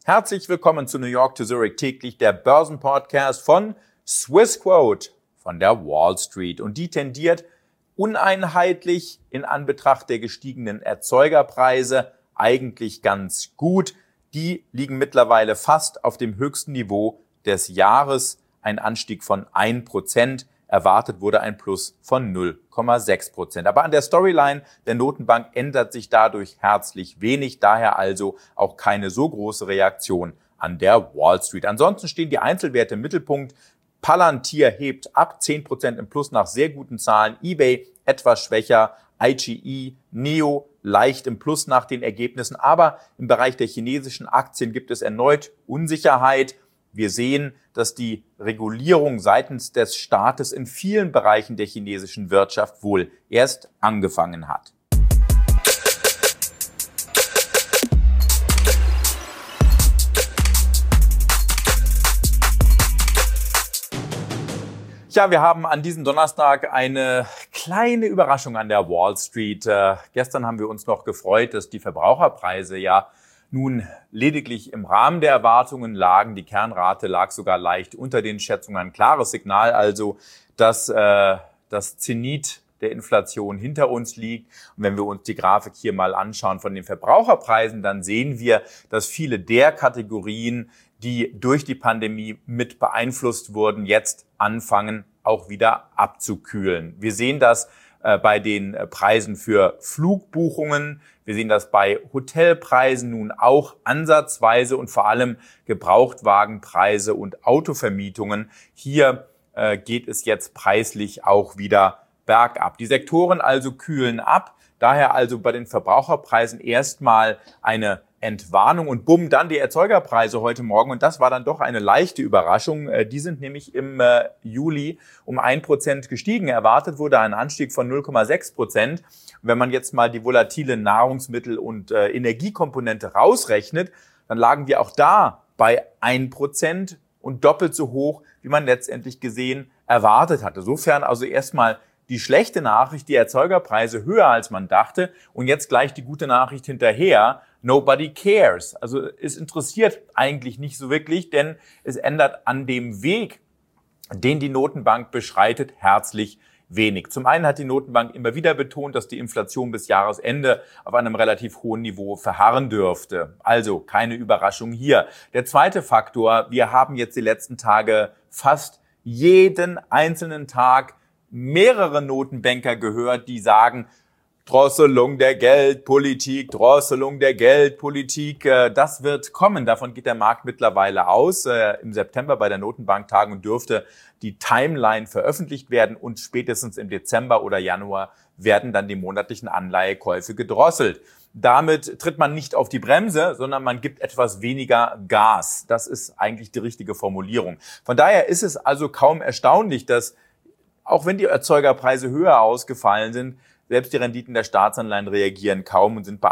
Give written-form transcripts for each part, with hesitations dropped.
Herzlich willkommen zu New York to Zurich täglich, der Börsenpodcast von Swissquote von der Wall Street. Und die tendiert uneinheitlich in Anbetracht der gestiegenen Erzeugerpreise eigentlich ganz gut. Die liegen mittlerweile fast auf dem höchsten Niveau des Jahres. Ein Anstieg von 1%. Erwartet wurde ein Plus von 0,6%. Aber an der Storyline der Notenbank ändert sich dadurch herzlich wenig. Daher also auch keine so große Reaktion an der Wall Street. Ansonsten stehen die Einzelwerte im Mittelpunkt. Palantir hebt ab, 10% im Plus nach sehr guten Zahlen. eBay etwas schwächer. IGE, NEO leicht im Plus nach den Ergebnissen. Aber im Bereich der chinesischen Aktien gibt es erneut Unsicherheit. Wir sehen, dass die Regulierung seitens des Staates in vielen Bereichen der chinesischen Wirtschaft wohl erst angefangen hat. Ja, wir haben an diesem Donnerstag eine kleine Überraschung an der Wall Street. Gestern haben wir uns noch gefreut, dass die Verbraucherpreise ja nun lediglich im Rahmen der Erwartungen lagen. Die Kernrate lag sogar leicht unter den Schätzungen. Ein klares Signal also, dass das Zenit der Inflation hinter uns liegt. Und wenn wir uns die Grafik hier mal anschauen von den Verbraucherpreisen, dann sehen wir, dass viele der Kategorien, die durch die Pandemie mit beeinflusst wurden, jetzt anfangen, auch wieder abzukühlen. Wir sehen das bei den Preisen für Flugbuchungen. Wir sehen das bei Hotelpreisen nun auch ansatzweise und vor allem Gebrauchtwagenpreise und Autovermietungen. Hier geht es jetzt preislich auch wieder bergab. Die Sektoren also kühlen ab. Daher also bei den Verbraucherpreisen erstmal eine Entwarnung und bumm, dann die Erzeugerpreise heute Morgen. Und das war dann doch eine leichte Überraschung. Die sind nämlich im Juli um 1% gestiegen. Erwartet wurde ein Anstieg von 0,6%. Wenn man jetzt mal die volatile Nahrungsmittel- und Energiekomponente rausrechnet, dann lagen wir auch da bei 1% und doppelt so hoch, wie man letztendlich gesehen erwartet hatte. Insofern also erstmal die schlechte Nachricht, die Erzeugerpreise höher als man dachte und jetzt gleich die gute Nachricht hinterher. Nobody cares. Also es interessiert eigentlich nicht so wirklich, denn es ändert an dem Weg, den die Notenbank beschreitet, herzlich wenig. Zum einen hat die Notenbank immer wieder betont, dass die Inflation bis Jahresende auf einem relativ hohen Niveau verharren dürfte. Also keine Überraschung hier. Der zweite Faktor, wir haben jetzt die letzten Tage fast jeden einzelnen Tag mehrere Notenbanker gehört, die sagen, Drosselung der Geldpolitik, Drosselung der Geldpolitik, das wird kommen. Davon geht der Markt mittlerweile aus. Im September bei der Notenbanktagung dürfte die Timeline veröffentlicht werden und spätestens im Dezember oder Januar werden dann die monatlichen Anleihekäufe gedrosselt. Damit tritt man nicht auf die Bremse, sondern man gibt etwas weniger Gas. Das ist eigentlich die richtige Formulierung. Von daher ist es also kaum erstaunlich, dass auch wenn die Erzeugerpreise höher ausgefallen sind, selbst die Renditen der Staatsanleihen reagieren kaum und sind bei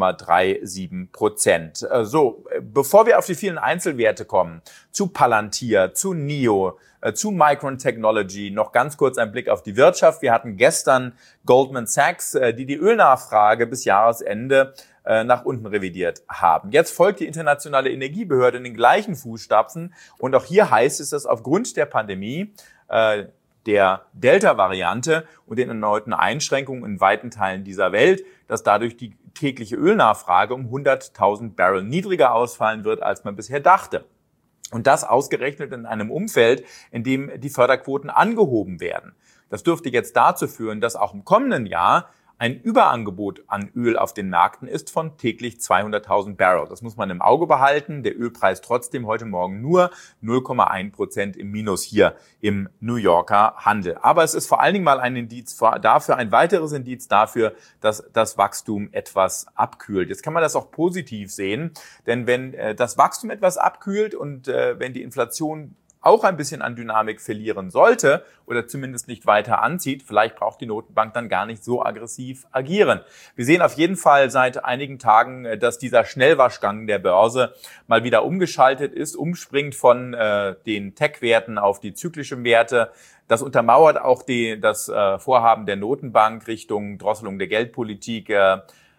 1,37%. So, bevor wir auf die vielen Einzelwerte kommen, zu Palantir, zu NEO, zu Micron Technology, noch ganz kurz ein Blick auf die Wirtschaft. Wir hatten gestern Goldman Sachs, die Ölnachfrage bis Jahresende nach unten revidiert haben. Jetzt folgt die Internationale Energiebehörde in den gleichen Fußstapfen und auch hier heißt es, dass aufgrund der Pandemie der Delta-Variante und den erneuten Einschränkungen in weiten Teilen dieser Welt, dass dadurch die tägliche Ölnachfrage um 100.000 Barrel niedriger ausfallen wird, als man bisher dachte. Und das ausgerechnet in einem Umfeld, in dem die Förderquoten angehoben werden. Das dürfte jetzt dazu führen, dass auch im kommenden Jahr ein Überangebot an Öl auf den Märkten ist von täglich 200.000 Barrel. Das muss man im Auge behalten. Der Ölpreis trotzdem heute Morgen nur 0,1% im Minus hier im New Yorker Handel. Aber es ist vor allen Dingen mal ein Indiz dafür, ein weiteres Indiz dafür, dass das Wachstum etwas abkühlt. Jetzt kann man das auch positiv sehen, denn wenn das Wachstum etwas abkühlt und wenn die Inflation auch ein bisschen an Dynamik verlieren sollte oder zumindest nicht weiter anzieht, vielleicht braucht die Notenbank dann gar nicht so aggressiv agieren. Wir sehen auf jeden Fall seit einigen Tagen, dass dieser Schnellwaschgang der Börse mal wieder umgeschaltet ist, umspringt von den Tech-Werten auf die zyklischen Werte. Das untermauert auch das Vorhaben der Notenbank Richtung Drosselung der Geldpolitik.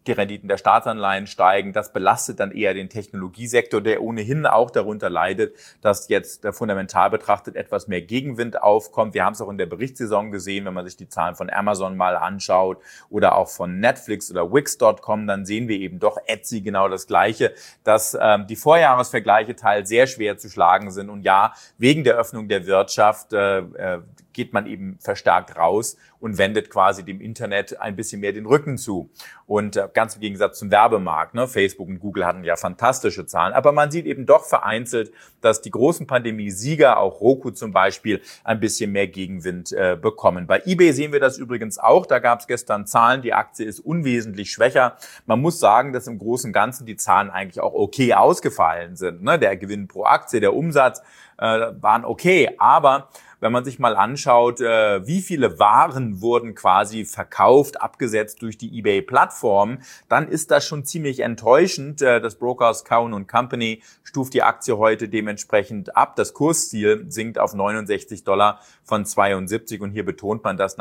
Die Renditen der Staatsanleihen steigen. Das belastet dann eher den Technologiesektor, der ohnehin auch darunter leidet, dass jetzt fundamental betrachtet etwas mehr Gegenwind aufkommt. Wir haben es auch in der Berichtssaison gesehen, wenn man sich die Zahlen von Amazon mal anschaut oder auch von Netflix oder Wix.com, dann sehen wir eben doch Etsy genau das Gleiche, dass die Vorjahresvergleiche teils sehr schwer zu schlagen sind. Und ja, wegen der Öffnung der Wirtschaft geht man eben verstärkt raus und wendet quasi dem Internet ein bisschen mehr den Rücken zu. Und ganz im Gegensatz zum Werbemarkt, ne? Facebook und Google hatten ja fantastische Zahlen, aber man sieht eben doch vereinzelt, dass die großen Pandemiesieger, auch Roku zum Beispiel, ein bisschen mehr Gegenwind bekommen. Bei eBay sehen wir das übrigens auch. Da gab es gestern Zahlen, die Aktie ist unwesentlich schwächer. Man muss sagen, dass im Großen und Ganzen die Zahlen eigentlich auch okay ausgefallen sind. Ne? Der Gewinn pro Aktie, der Umsatz waren okay, aber wenn man sich mal anschaut, wie viele Waren wurden quasi verkauft, abgesetzt durch die eBay-Plattform, dann ist das schon ziemlich enttäuschend. Das Brokers Cowen & Company stuft die Aktie heute dementsprechend ab. Das Kursziel sinkt auf $69 von 72 und hier betont man das,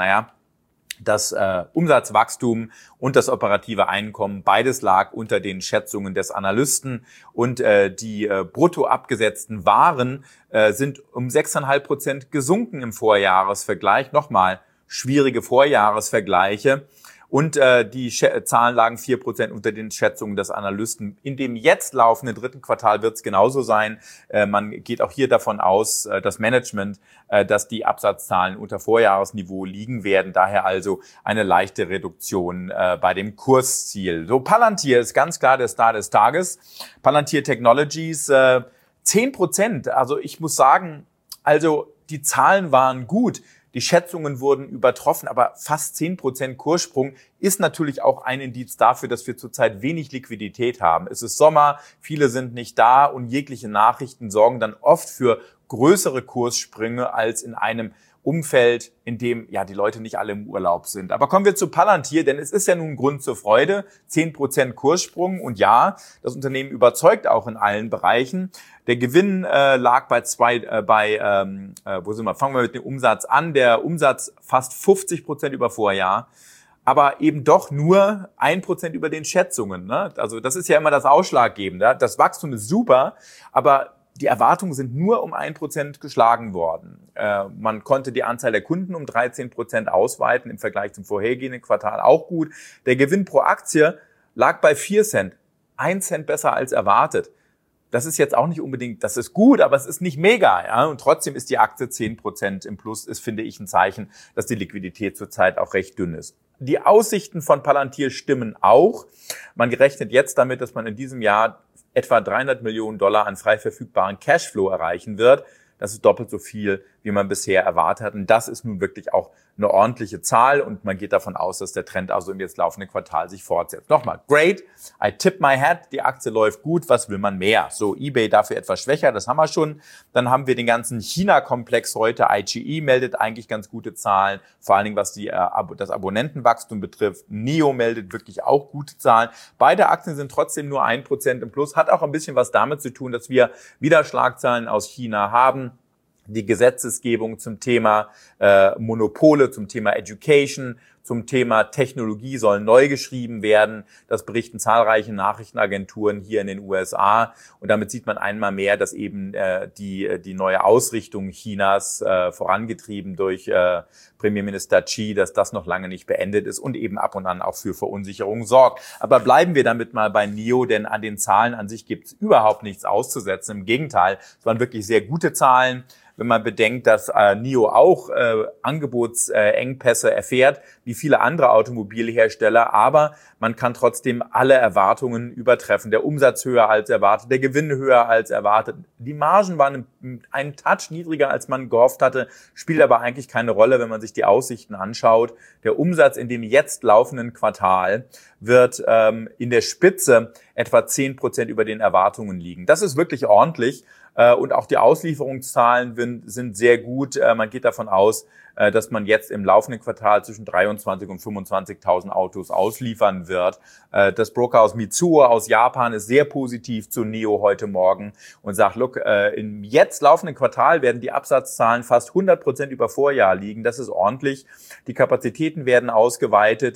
das Umsatzwachstum und das operative Einkommen, beides lag unter den Schätzungen des Analysten und die brutto abgesetzten Waren sind um 6,5% gesunken im Vorjahresvergleich. Nochmal schwierige Vorjahresvergleiche. Und die Zahlen lagen 4% unter den Schätzungen des Analysten. In dem jetzt laufenden dritten Quartal wird es genauso sein. Man geht auch hier davon aus, das Management, dass die Absatzzahlen unter Vorjahresniveau liegen werden. Daher also eine leichte Reduktion bei dem Kursziel. So, Palantir ist ganz klar der Star des Tages. Palantir Technologies 10%. Also ich muss sagen, also die Zahlen waren gut. Die Schätzungen wurden übertroffen, aber fast 10% Kurssprung ist natürlich auch ein Indiz dafür, dass wir zurzeit wenig Liquidität haben. Es ist Sommer, viele sind nicht da und jegliche Nachrichten sorgen dann oft für größere Kurssprünge als in einem Umfeld, in dem ja die Leute nicht alle im Urlaub sind. Aber kommen wir zu Palantir, denn es ist ja nun Grund zur Freude. 10% Kurssprung und ja, das Unternehmen überzeugt auch in allen Bereichen. Der Gewinn lag fangen wir mit dem Umsatz an. Der Umsatz fast 50% über Vorjahr, aber eben doch nur 1% über den Schätzungen. Ne? Also das ist ja immer das Ausschlaggebende. Das Wachstum ist super, aber die Erwartungen sind nur um 1% geschlagen worden. Man konnte die Anzahl der Kunden um 13% ausweiten, im Vergleich zum vorhergehenden Quartal auch gut. Der Gewinn pro Aktie lag bei 4 Cent, 1 Cent besser als erwartet. Das ist jetzt auch nicht unbedingt, das ist gut, aber es ist nicht mega. Ja? Und trotzdem ist die Aktie 10% im Plus, ist, finde ich, ein Zeichen, dass die Liquidität zurzeit auch recht dünn ist. Die Aussichten von Palantir stimmen auch. Man rechnet jetzt damit, dass man in diesem Jahr etwa $300 Millionen an frei verfügbaren Cashflow erreichen wird. Das ist doppelt so viel, wie man bisher erwartet hat. Und das ist nun wirklich auch eine ordentliche Zahl. Und man geht davon aus, dass der Trend also im jetzt laufenden Quartal sich fortsetzt. Nochmal, great. I tip my hat. Die Aktie läuft gut. Was will man mehr? So, eBay dafür etwas schwächer. Das haben wir schon. Dann haben wir den ganzen China-Komplex heute. iQIYI meldet eigentlich ganz gute Zahlen. Vor allen Dingen, was das Abonnentenwachstum betrifft. NIO meldet wirklich auch gute Zahlen. Beide Aktien sind trotzdem nur 1% im Plus. Hat auch ein bisschen was damit zu tun, dass wir wieder Schlagzeilen aus China haben. Die Gesetzesgebung zum Thema Monopole, zum Thema Education, zum Thema Technologie sollen neu geschrieben werden. Das berichten zahlreiche Nachrichtenagenturen hier in den USA. Und damit sieht man einmal mehr, dass eben die neue Ausrichtung Chinas, vorangetrieben durch Premierminister Xi, dass das noch lange nicht beendet ist und eben ab und an auch für Verunsicherung sorgt. Aber bleiben wir damit mal bei NIO, denn an den Zahlen an sich gibt es überhaupt nichts auszusetzen. Im Gegenteil, es waren wirklich sehr gute Zahlen. Wenn man bedenkt, dass NIO auch Angebotsengpässe erfährt, wie viele andere Automobilhersteller, aber man kann trotzdem alle Erwartungen übertreffen. Der Umsatz höher als erwartet, der Gewinn höher als erwartet. Die Margen waren einen Touch niedriger, als man gehofft hatte, spielt aber eigentlich keine Rolle, wenn man sich die Aussichten anschaut. Der Umsatz in dem jetzt laufenden Quartal wird in der Spitze etwa 10% über den Erwartungen liegen. Das ist wirklich ordentlich. Und auch die Auslieferungszahlen sind sehr gut. Man geht davon aus, dass man jetzt im laufenden Quartal zwischen 23.000 und 25.000 Autos ausliefern wird. Das Brokerhaus Mitsuo aus Japan ist sehr positiv zu NIO heute Morgen und sagt, look, im jetzt laufenden Quartal werden die Absatzzahlen fast 100% über Vorjahr liegen. Das ist ordentlich. Die Kapazitäten werden ausgeweitet.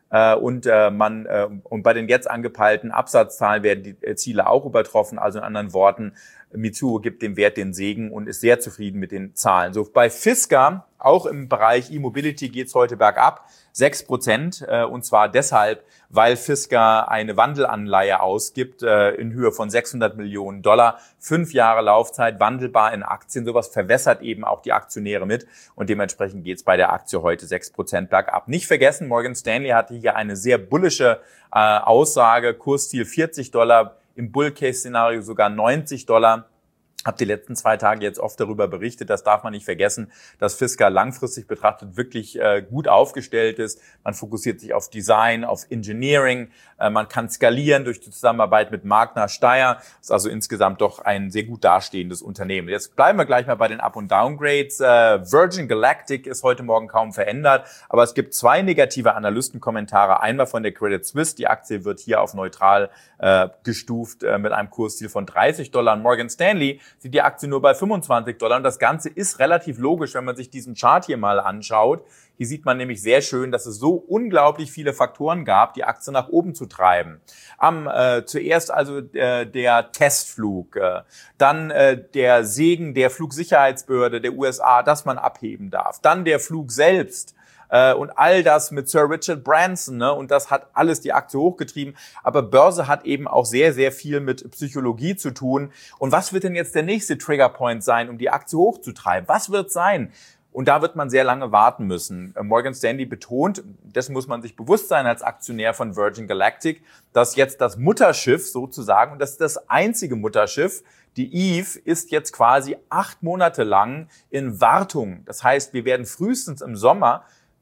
Und bei den jetzt angepeilten Absatzzahlen werden die Ziele auch übertroffen. Also in anderen Worten, Mitsuo gibt dem Wert den Segen und ist sehr zufrieden mit den Zahlen. So, bei Fisker, auch im Bereich E-Mobility, geht es heute bergab, 6%. Und zwar deshalb, weil Fisker eine Wandelanleihe ausgibt in Höhe von $600 Millionen. 5 Jahre Laufzeit, wandelbar in Aktien. Sowas verwässert eben auch die Aktionäre mit. Und dementsprechend geht es bei der Aktie heute 6% bergab. Nicht vergessen, Morgan Stanley hatte hier eine sehr bullische Aussage. Kursziel $40, im Bull-Case-Szenario sogar $90. Habe die letzten 2 Tage jetzt oft darüber berichtet, das darf man nicht vergessen, dass Fisker langfristig betrachtet wirklich gut aufgestellt ist. Man fokussiert sich auf Design, auf Engineering, man kann skalieren durch die Zusammenarbeit mit Magna Steyr. Ist also insgesamt doch ein sehr gut dastehendes Unternehmen. Jetzt bleiben wir gleich mal bei den Up- und Downgrades. Virgin Galactic ist heute Morgen kaum verändert, aber es gibt 2 negative Analystenkommentare. Einmal von der Credit Suisse, die Aktie wird hier auf neutral gestuft mit einem Kursziel von $30. Morgan Stanley sieht die Aktie nur bei $25. Und das Ganze ist relativ logisch, wenn man sich diesen Chart hier mal anschaut. Hier sieht man nämlich sehr schön, dass es so unglaublich viele Faktoren gab, die Aktie nach oben zu treiben. Zuerst also der Testflug, dann der Segen der Flugsicherheitsbehörde der USA, dass man abheben darf, dann der Flug selbst. Und all das mit Sir Richard Branson, ne? Und das hat alles die Aktie hochgetrieben. Aber Börse hat eben auch sehr, sehr viel mit Psychologie zu tun. Und was wird denn jetzt der nächste Triggerpoint sein, um die Aktie hochzutreiben? Was wird sein? Und da wird man sehr lange warten müssen. Morgan Stanley betont, dessen muss man sich bewusst sein als Aktionär von Virgin Galactic, dass jetzt das Mutterschiff sozusagen, und das ist das einzige Mutterschiff, die Eve ist jetzt quasi 8 Monate lang in Wartung. Das heißt, wir werden frühestens im Sommer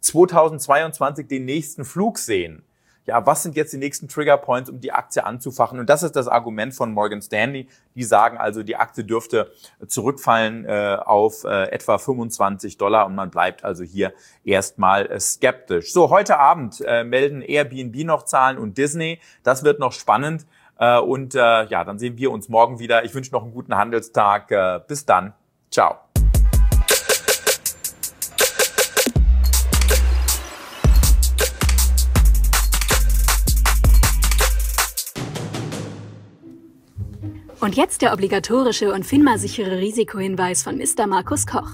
2022 den nächsten Flug sehen. Ja, was sind jetzt die nächsten Triggerpoints, um die Aktie anzufachen? Und das ist das Argument von Morgan Stanley. Die sagen also, die Aktie dürfte zurückfallen auf etwa $25 und man bleibt also hier erstmal skeptisch. So, heute Abend melden Airbnb noch Zahlen und Disney. Das wird noch spannend. Und dann sehen wir uns morgen wieder. Ich wünsche noch einen guten Handelstag. Bis dann. Ciao. Und jetzt der obligatorische und FINMA-sichere Risikohinweis von Mr. Markus Koch.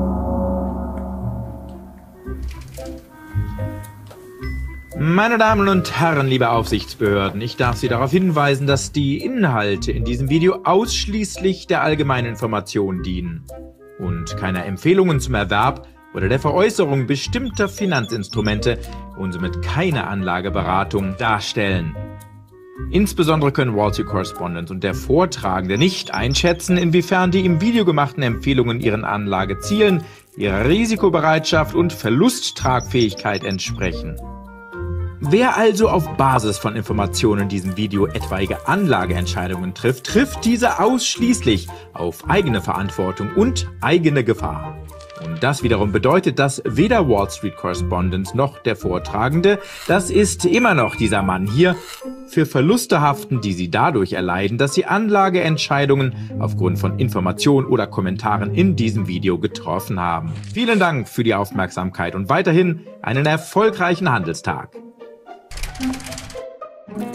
Meine Damen und Herren, liebe Aufsichtsbehörden, ich darf Sie darauf hinweisen, dass die Inhalte in diesem Video ausschließlich der allgemeinen Information dienen und keine Empfehlungen zum Erwerb oder der Veräußerung bestimmter Finanzinstrumente und somit keine Anlageberatung darstellen. Insbesondere können Wall Street Correspondent und der Vortragende nicht einschätzen, inwiefern die im Video gemachten Empfehlungen ihren Anlagezielen, ihrer Risikobereitschaft und Verlusttragfähigkeit entsprechen. Wer also auf Basis von Informationen in diesem Video etwaige Anlageentscheidungen trifft, trifft diese ausschließlich auf eigene Verantwortung und eigene Gefahr. Und das wiederum bedeutet, dass weder Wall Street Correspondent noch der Vortragende, das ist immer noch dieser Mann hier, für Verluste haften, die sie dadurch erleiden, dass sie Anlageentscheidungen aufgrund von Informationen oder Kommentaren in diesem Video getroffen haben. Vielen Dank für die Aufmerksamkeit und weiterhin einen erfolgreichen Handelstag.